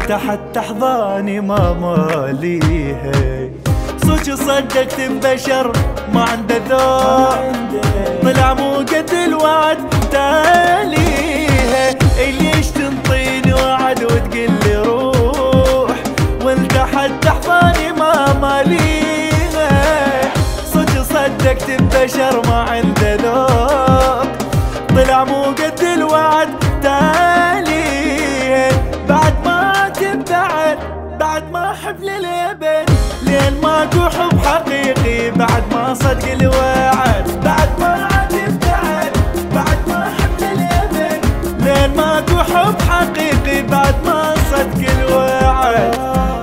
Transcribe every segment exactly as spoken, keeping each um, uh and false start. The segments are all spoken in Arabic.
وانت حتى احضاني ما ماليها. صدق صدقت ببشر ما عنده ذوق، طلع مو قد الوعد تاليها. ليش تنطيني وعد وتقول لي روح وانت حتى احضاني ما ماليها. صدق صدقت ببشر ما عنده ذوق، طلع مو قد الوعد تاليها. بعد ما تبعد بعد ما احب للابد، لين ماكو حب حقيقي بعد ما صدق الوعد. بعد ما تبعد بعد ما احب للابد، لين ماكو حب حقيقي بعد ما صدق الوعد.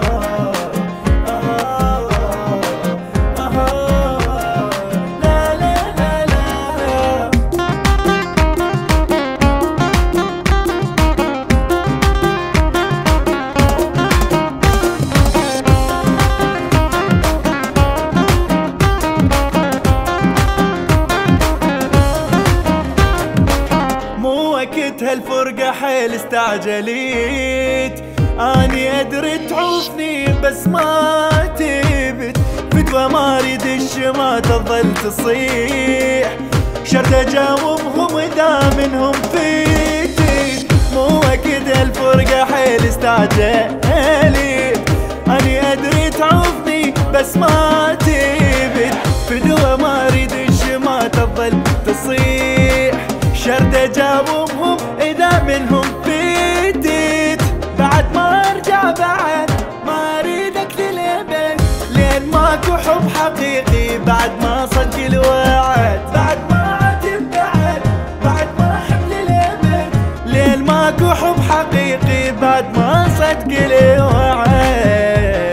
وقت هالفرقة حيل استعجليت، اني ادري تعوفني بس ما تبت. فتوى ما اريد الشما تظل تصيح، شرد اجاوبهم اذا منهم فيتي. مو وقت هالفرقة حيل استعجليت، اني ادري تعوفني بس ما تبت. فتوى ما اريد الشما تظل تصيح، شرد اجاوبهم اذا منهم فيتت. بعد ما ارجع بعد ما اريدك للابد، لين ماكو حب حقيقي بعد ما صدق الوعد. بعد ما تبعد بعد ما احب للابد، لين ماكو حب حقيقي بعد ما صدق الوعد.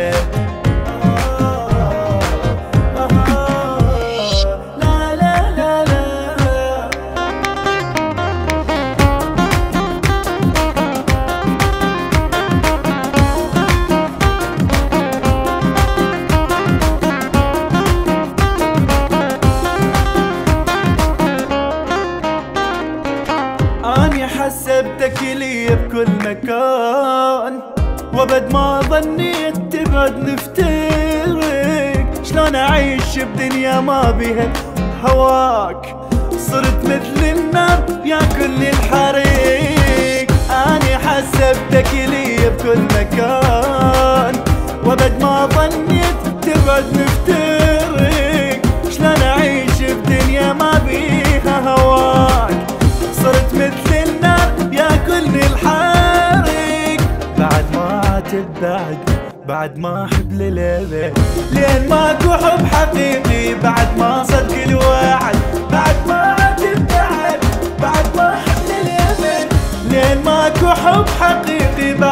أني حسبتك لي بكل مكان، وبد ما ظنيت تبعد نفترق. شلون أعيش بدنيا ما بيها هواك، صرت مثل النار ياكلني الحريق. أني حسبتك لي بكل مكان، وبد ما ظنيت تبعد نفترق. شلون أعيش بدنيا ما بيها هواك، صرت مثل النار ياكلني الحريق. بعد ما تبعد بعد ما احب للابد، لين ماكو حب حقيقي بعد ما صدق الوعد. بعد ما تبعد بعد ما احب للابد، لين ماكو حب حقيقي بعد